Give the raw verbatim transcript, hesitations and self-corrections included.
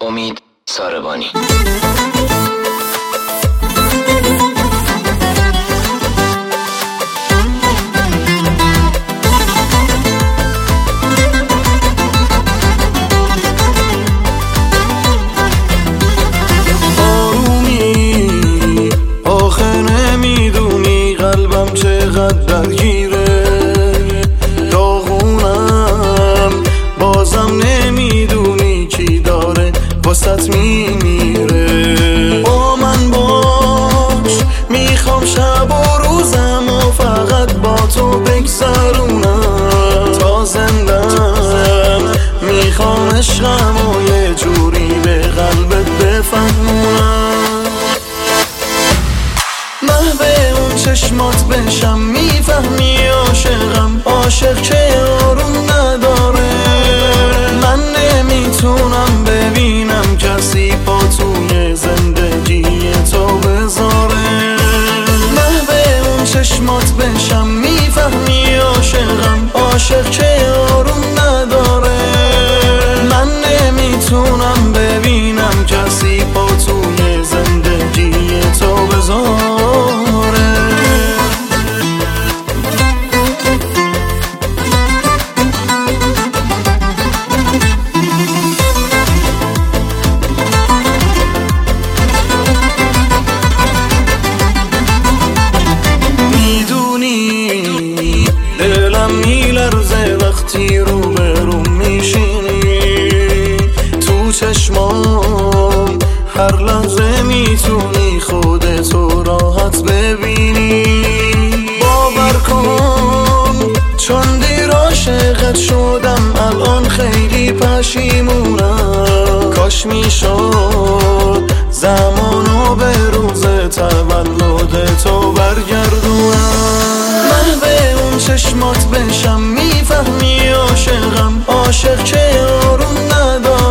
امید ساربانی. آرومی آخه نمیدونی قلبم چقدر درگیره، داغونم بازم نمیدونی کی داره واسط میمیره. با من باش میخوام شب و روزم و فقط با تو بگذرونم، تا زندم میخوام عشقم و یه جوری به قلبت بفهمونم. محو اون چشمات بشم میفهمی عاشقم، عاشق که آروم نداره. من نمیتونم ببینم کسی پا توی زندگی تو بذاره. محو اون چشمات بشم میفهمی عاشقم، عاشق که آروم نداره. من نمیتونم ببینم کسی پا توی زندگی تو بذاره. دلم میلرزه وقتی رو به رو میشینی، تو چشمام هر لحظه میتونی خودتو راحت ببینی. باور کن چون دیر عاشقت شدم الان خیلی پشیمونم. کاش میشد زمانو به روز تولدتو برگردونم. چشمات بشم میفهمی عاشقم، عاشق که آروم نداره.